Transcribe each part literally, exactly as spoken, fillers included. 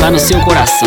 tá no seu coração.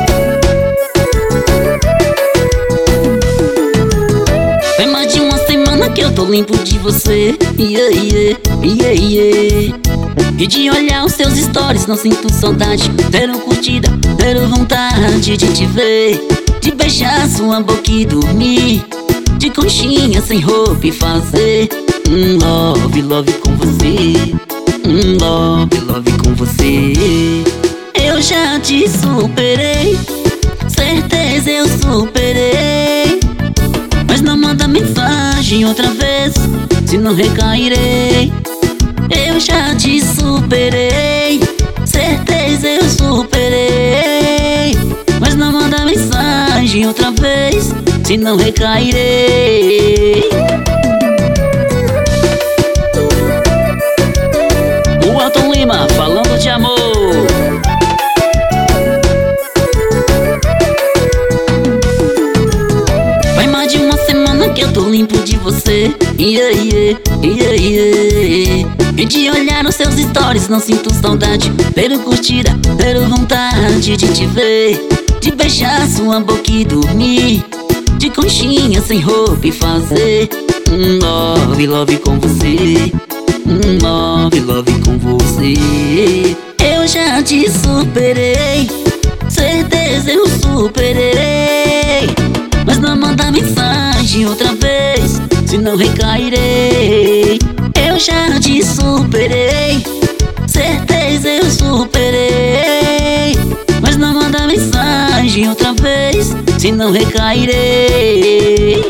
Faz mais de uma semana que eu tô limpo de você, yeah, yeah, yeah, yeah. E de olhar os seus stories não sinto saudade. Quero curtida, quero vontade de te ver, de beijar sua boca e dormir de conchinha sem roupa e fazer um love, love com você, um love, love com você. Eu já te superei, certeza eu superei, mas não manda mensagem outra vez, senão recairei. Eu já te superei, certeza eu superei, mas não manda mensagem outra vez, senão recairei. O Elton Lima falando de amor. Faz mais de uma semana que eu tô limpo de você, yeah, yeah, yeah, yeah. E de olhar os seus stories não sinto saudade. Quero curtida, quero vontade de te ver, de beijar sua boca e dormir de conchinha sem roupa e fazer um love, love com você, um love, love com você. Eu já te superei, certeza eu superei, mas não manda mensagem outra vez, senão recairei. Eu já te superei, certeza eu superei, mas não manda mensagem outra vez, senão recairei.